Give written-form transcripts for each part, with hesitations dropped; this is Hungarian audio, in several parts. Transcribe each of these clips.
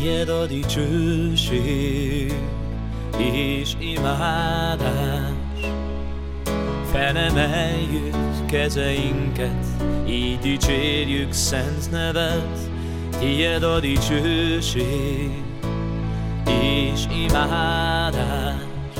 Tied a dicsőség és imádás. Felemeljük kezeinket, így dicsérjük szent neved. Tied a dicsőség és imádás.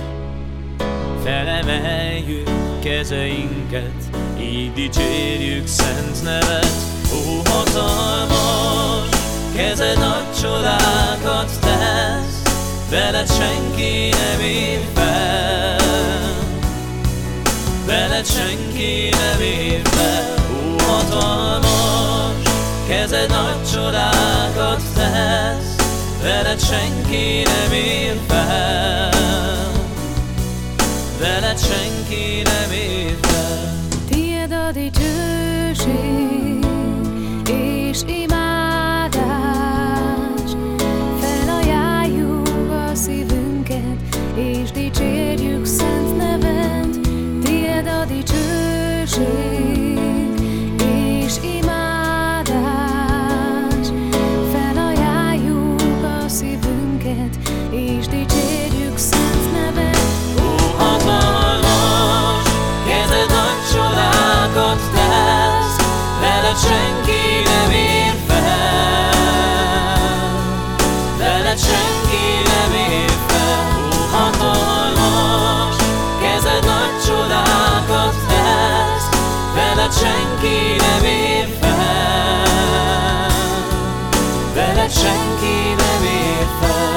Felemeljük kezeinket, így dicsérjük szent neved. Ó, hatalmas, kezed nagy csodákat tesz, veled senki nem ér fel, veled senki nem ér fel. Ó, hatalmas, kezed nagy csodákat tesz, veled senki nem ér fel, veled senki nem ér fel. Tied a dicsőség és imádás, felajánljuk a szívünket, és dicsérjük szent neved. Tied a dicsőség és imádás, felajánljuk a szívünket, és dicsérjük szent neved. Ó, hatalmas, kezed nagy csodákat tesz, veled senki nem ér fel, veled senki nem ér fel. Ó, hatalmas, kezed nagy csodákat tesz, veled senki nem ér fel, veled senki nem ér fel.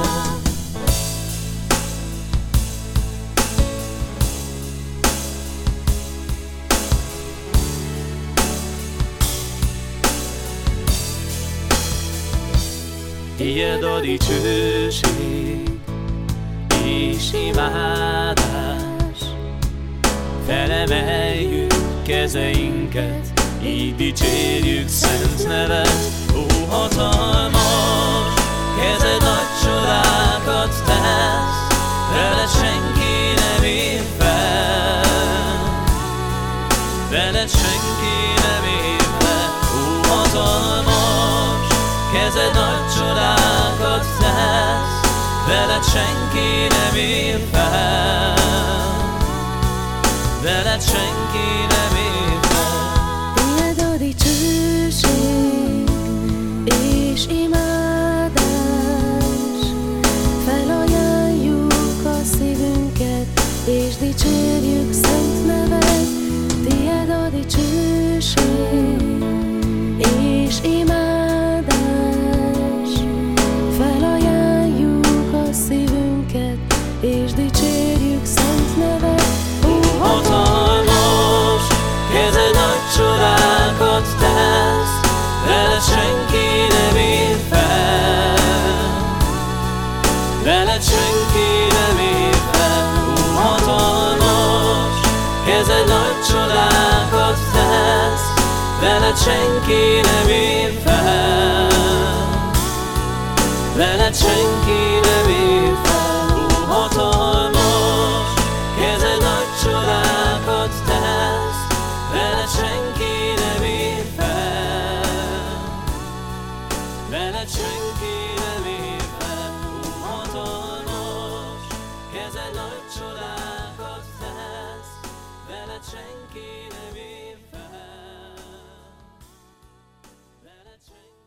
Tied a dicsőség és imádás. Felemeljük kezeinket, így dicsérjük szent neved. Ó, hatalmas, kezed nagy csodákat tesz, veled senki nem ér fel, veled senki nem ér fel. Ó, hatalmas, kezed nagy csodákat tesz, veled senki nem ér fel, veled senki nem ér fel. Tied a dicsőség és imádás, felajánljuk a szívünket, és dicsérjük szent neved. Tied a dicsőség és imádás, felajánljuk a szívünket, és dicsérjük szent neved. Ó, hatalmas, kezed nagy csodákat tesz, veled senki nem ér fel, veled senki nem ér fel. Ó, hatalmas, kezed nagy csodákat tesz, veled senki nem ér fel, veled senki nem ér fel. Ó, hatalmas, kezed nagy csodákat tesz, veled senki nem ér fel, veled senki nem ér fel. Ó, hatalmas, kezed nagy csodákat tesz, veled senki nem ér fel, veled senki